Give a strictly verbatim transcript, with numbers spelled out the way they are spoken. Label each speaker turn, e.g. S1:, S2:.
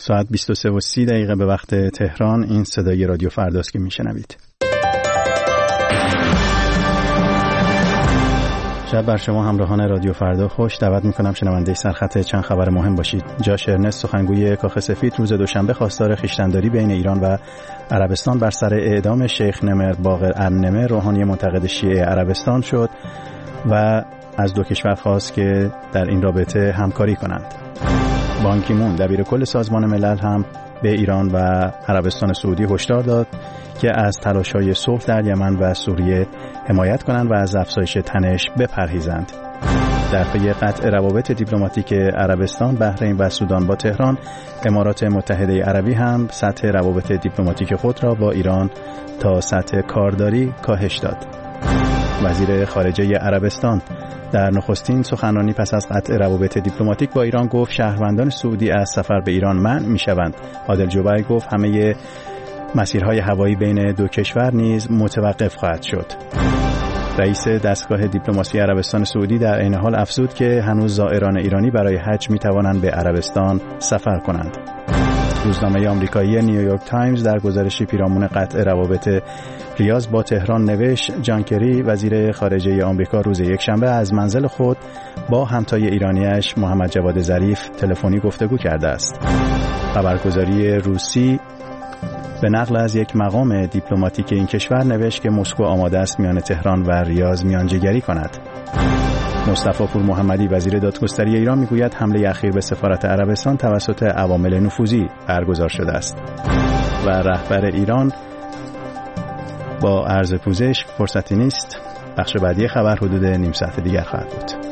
S1: ساعت بیست و سه و سی دقیقه به وقت تهران. این صدای رادیو فرداست که میشنوید. شب بر شما همراهان رادیو فردا خوش. دعوت میکنم شنونده سرخط چند خبر مهم باشید. جاش ارنست، سخنگوی کاخ سفید، روز دوشنبه خواستار خویشتن‌داری بین ایران و عربستان بر سر اعدام شیخ نمر باقر النمر، روحانی منتقد شیعه عربستان شد و از دو کشور خواست که در این رابطه همکاری کنند. بان کی مون، دبیر کل سازمان ملل، هم به ایران و عربستان سعودی هشدار داد که از تلاش‌های صلح در یمن و سوریه حمایت کنند و از افزایش تنش بپرهیزند. در پی قطع روابط دیپلماتیک عربستان، بحرین و سودان با تهران، امارات متحده عربی هم سطح روابط دیپلماتیک خود را با ایران تا سطح کارداری کاهش داد. وزیر خارجه عربستان در نخستین سخنرانی پس از قطع روابط دیپلماتیک با ایران گفت شهروندان سعودی از سفر به ایران منع می‌شوند. عادل جبیر گفت همه مسیرهای هوایی بین دو کشور نیز متوقف خواهد شد. رئیس دستگاه دیپلماسی عربستان سعودی در عین حال افزود که هنوز زائران ایرانی برای حج می‌توانند به عربستان سفر کنند. روزنامه آمریکایی نیویورک تایمز در گزارشی پیرامون قطع روابط ریاض با تهران نوشت جان کری، وزیر خارجه آمریکا، روز یکشنبه از منزل خود با همتای ایرانیش محمد جواد ظریف تلفنی گفتگو کرده است. خبرگزاری روسی به نقل از یک مقام دیپلماتیک این کشور نوشت که مسکو آماده است میان تهران و ریاض میانجیگری کند. مصطفی پور محمدی، وزیر دادگستری ایران، میگوید حمله اخیر به سفارت عربستان توسط عوامل نفوذی برگزار شده است و رهبر ایران با عرض پوزش فرصتی نیست. بخش بعدی خبر حدود نیم ساعت دیگر خواهد بود.